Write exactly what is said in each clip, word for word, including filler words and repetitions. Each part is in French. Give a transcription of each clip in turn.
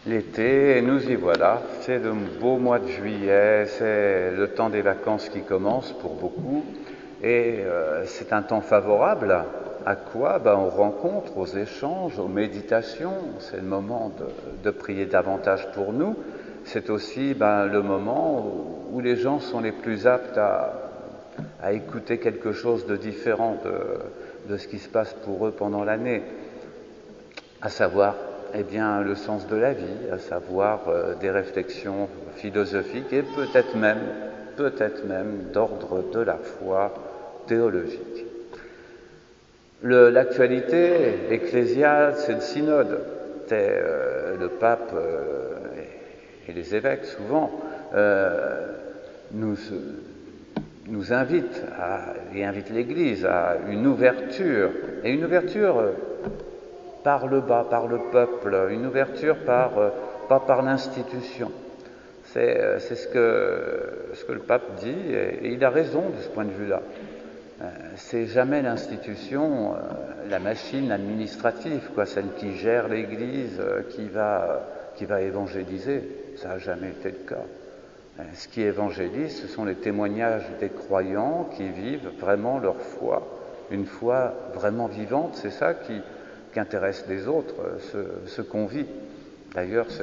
L'été, nous y voilà, c'est le beau mois de juillet, c'est le temps des vacances qui commence pour beaucoup, et euh, c'est un temps favorable à quoi ben, aux rencontres, aux échanges, aux méditations. C'est le moment de, de prier davantage pour nous. C'est aussi ben, le moment où, où les gens sont les plus aptes à, à écouter quelque chose de différent de, de ce qui se passe pour eux pendant l'année, à savoir eh bien, le sens de la vie, à savoir euh, des réflexions philosophiques et peut-être même, peut-être même d'ordre de la foi théologique. Le, l'actualité ecclésiale, c'est le synode. C'est euh, le pape euh, et, et les évêques, souvent, euh, nous, nous invitent, à, et invitent l'Église à une ouverture, et une ouverture euh, par le bas, par le peuple, une ouverture par, euh, pas par l'institution. C'est, euh, c'est ce, que, ce que le pape dit, et, et il a raison de ce point de vue-là. Euh, c'est jamais l'institution, euh, la machine administrative, quoi, celle qui gère l'Église, euh, qui va, qui va évangéliser. Ça n'a jamais été le cas. Euh, ce qui évangélise, ce sont les témoignages des croyants qui vivent vraiment leur foi, une foi vraiment vivante. C'est ça qui qui intéresse les autres, ce, ce qu'on vit. D'ailleurs, c'est...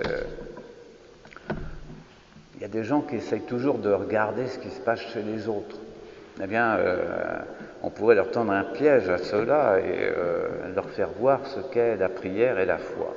il y a des gens qui essayent toujours de regarder ce qui se passe chez les autres. Eh bien, euh, on pourrait leur tendre un piège à ceux-là et euh, leur faire voir ce qu'est la prière et la foi.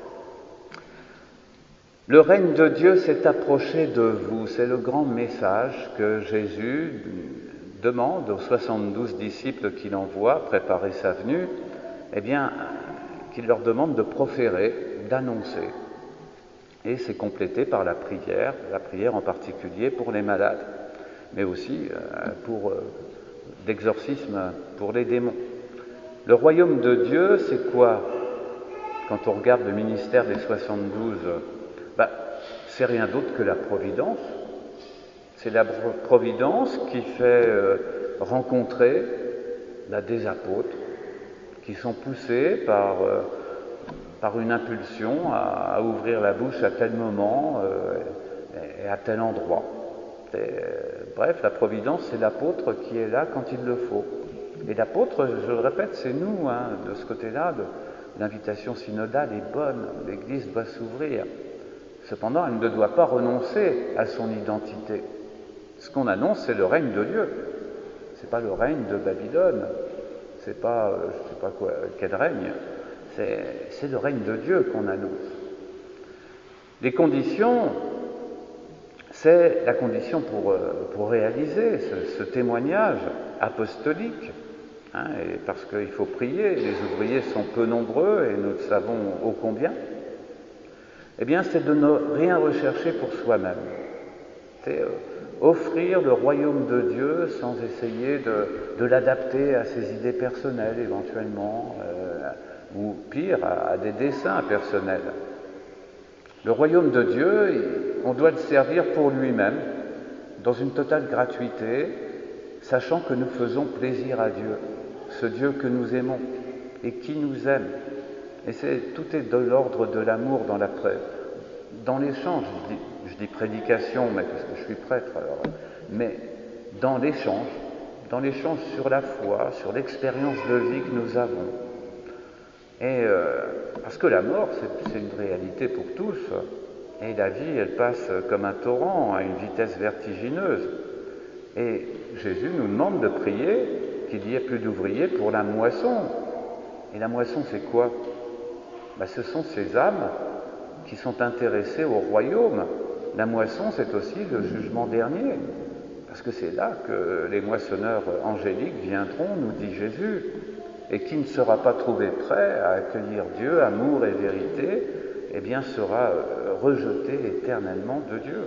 Le règne de Dieu s'est approché de vous. C'est le grand message que Jésus demande aux soixante-douze disciples qu'il envoie préparer sa venue. Eh bien, qu'il leur demande de proférer, d'annoncer. Et c'est complété par la prière, la prière en particulier pour les malades, mais aussi euh, pour euh, d'exorcisme pour les démons. Le royaume de Dieu, c'est quoi? Quand on regarde le ministère des soixante-douze, bah, c'est rien d'autre que la providence. C'est la providence qui fait euh, rencontrer bah, des apôtres, qui sont poussés par, euh, par une impulsion à, à ouvrir la bouche à tel moment euh, et à tel endroit. Et, euh, bref, la providence, c'est l'apôtre qui est là quand il le faut. Et l'apôtre, je le répète, c'est nous, hein, de ce côté-là. De, l'invitation synodale est bonne, l'Église doit s'ouvrir. Cependant, elle ne doit pas renoncer à son identité. Ce qu'on annonce, c'est le règne de Dieu. C'est pas le règne de Babylone. C'est pas, je ne sais pas quoi, quel règne, c'est, c'est le règne de Dieu qu'on annonce. Les conditions, c'est la condition pour, pour réaliser ce, ce témoignage apostolique, hein, et parce qu'il faut prier, les ouvriers sont peu nombreux et nous le savons ô combien, eh bien c'est de ne rien rechercher pour soi-même. C'est euh, offrir le royaume de Dieu sans essayer de, de l'adapter à ses idées personnelles éventuellement, euh, ou pire, à, à des desseins personnels. Le royaume de Dieu, on doit le servir pour lui-même, dans une totale gratuité, sachant que nous faisons plaisir à Dieu, ce Dieu que nous aimons et qui nous aime. Et c'est, tout est de l'ordre de l'amour dans la preuve. Dans l'échange, je dis, je dis prédication, mais parce que je suis prêtre, alors, mais dans l'échange, dans l'échange sur la foi, sur l'expérience de vie que nous avons. Et euh, parce que la mort, c'est, c'est une réalité pour tous, et la vie, elle passe comme un torrent à une vitesse vertigineuse. Et Jésus nous demande de prier qu'il y ait plus d'ouvriers pour la moisson. Et la moisson, c'est quoi? Ben, ce sont ces âmes qui sont intéressés au royaume. La moisson, c'est aussi le jugement dernier, parce que c'est là que les moissonneurs angéliques viendront, nous dit Jésus, et qui ne sera pas trouvé prêt à accueillir Dieu, amour et vérité, eh bien sera rejeté éternellement de Dieu.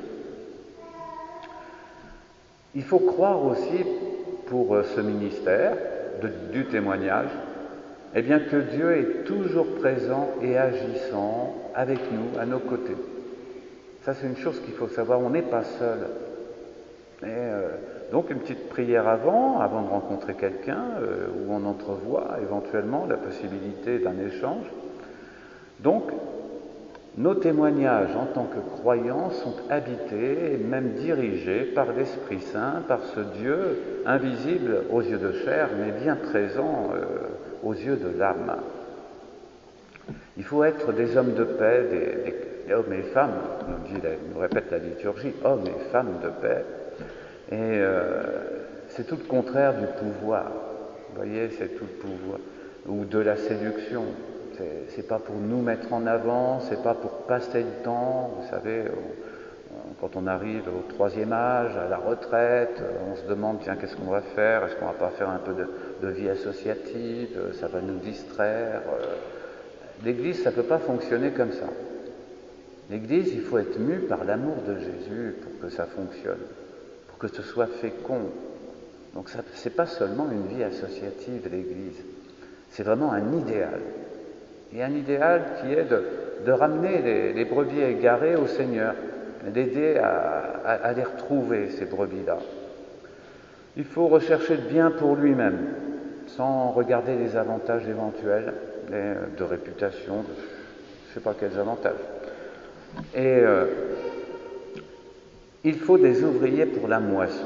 Il faut croire aussi, pour ce ministère de, du témoignage, eh bien que Dieu est toujours présent et agissant avec nous, à nos côtés. Ça, c'est une chose qu'il faut savoir, on n'est pas seul. Et, euh, donc, une petite prière avant, avant de rencontrer quelqu'un, euh, où on entrevoit éventuellement la possibilité d'un échange. Donc, nos témoignages en tant que croyants sont habités et même dirigés par l'Esprit Saint, par ce Dieu invisible aux yeux de chair, mais bien présent euh, aux yeux de l'âme. Il faut être des hommes de paix, des, des, des hommes et femmes, nous, dit, nous répète la liturgie, hommes et femmes de paix. Et euh, c'est tout le contraire du pouvoir. Vous voyez, c'est tout le pouvoir. Ou de la séduction. C'est, c'est pas pour nous mettre en avant, c'est pas pour passer le temps. Vous savez, on, on, quand on arrive au troisième âge, à la retraite, on se demande, tiens, qu'est-ce qu'on va faire? Est-ce qu'on va pas faire un peu de, de vie associative? Ça va nous distraire. L'Église, ça ne peut pas fonctionner comme ça. L'Église, il faut être mu par l'amour de Jésus pour que ça fonctionne, pour que ce soit fécond. Donc ce n'est pas seulement une vie associative, l'Église. C'est vraiment un idéal. Et un idéal qui est de, de ramener les, les brebis égarées au Seigneur, d'aider à, à, à les retrouver, ces brebis-là. Il faut rechercher le bien pour lui-même, sans regarder les avantages éventuels, de réputation, de, je ne sais pas quels avantages. Et euh, il faut des ouvriers pour la moisson.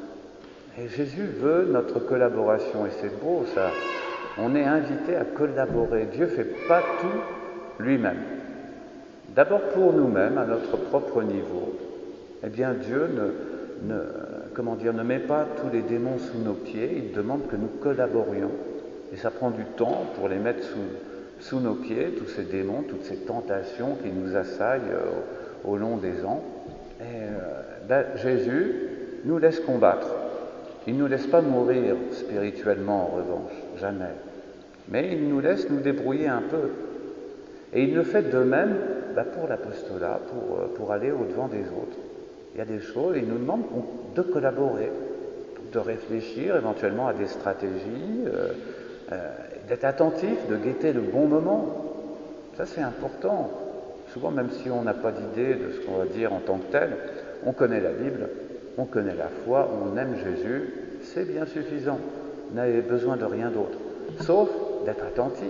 Et Jésus veut notre collaboration, et c'est beau ça. On est invité à collaborer. Dieu ne fait pas tout lui-même. D'abord pour nous-mêmes, à notre propre niveau. Eh bien, Dieu ne, ne, comment dire, ne met pas tous les démons sous nos pieds, il demande que nous collaborions. Et ça prend du temps pour les mettre sous, sous nos pieds, tous ces démons, toutes ces tentations qui nous assaillent euh, au long des ans. Et euh, ben, Jésus nous laisse combattre. Il ne nous laisse pas mourir spirituellement, en revanche, jamais. Mais il nous laisse nous débrouiller un peu. Et il le fait de même ben, pour l'apostolat, pour, pour aller au-devant des autres. Il y a des choses, il nous demande de collaborer, de réfléchir éventuellement à des stratégies, euh, Euh, d'être attentif, de guetter le bon moment. Ça, c'est important. Souvent, même si on n'a pas d'idée de ce qu'on va dire en tant que tel, on connaît la Bible, on connaît la foi, on aime Jésus, c'est bien suffisant. On n'a besoin de rien d'autre, sauf d'être attentif.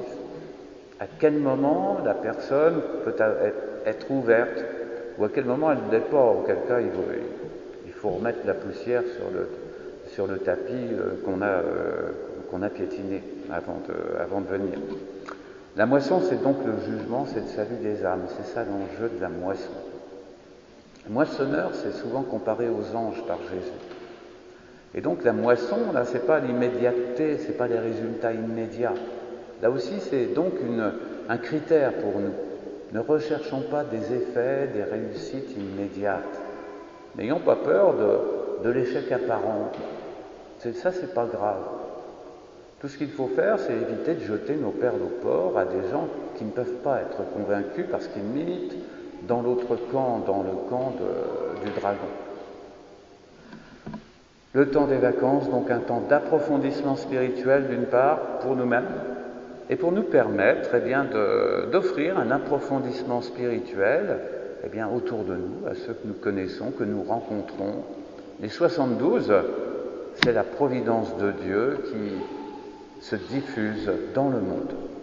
À quel moment la personne peut être ouverte, ou à quel moment elle ne l'est pas, auquel cas il faut, il faut remettre la poussière sur le, sur le tapis qu'on a, euh, qu'on a piétiné avant de, avant de venir. La moisson, c'est donc le jugement, c'est le salut des âmes. C'est ça l'enjeu de la moisson. Le moissonneur, c'est souvent comparé aux anges par Jésus. Et donc la moisson, là, c'est pas l'immédiateté, c'est pas les résultats immédiats. Là aussi, c'est donc une, un critère pour nous. Ne recherchons pas des effets, des réussites immédiates. N'ayons pas peur de, de l'échec apparent. C'est, ça, c'est pas grave. Tout ce qu'il faut faire, c'est éviter de jeter nos perles au port à des gens qui ne peuvent pas être convaincus parce qu'ils militent dans l'autre camp, dans le camp de, du dragon. Le temps des vacances, donc un temps d'approfondissement spirituel d'une part pour nous-mêmes et pour nous permettre eh bien, de, d'offrir un approfondissement spirituel eh bien, autour de nous, à ceux que nous connaissons, que nous rencontrons. Les soixante-douze, c'est la providence de Dieu qui se diffuse dans le monde.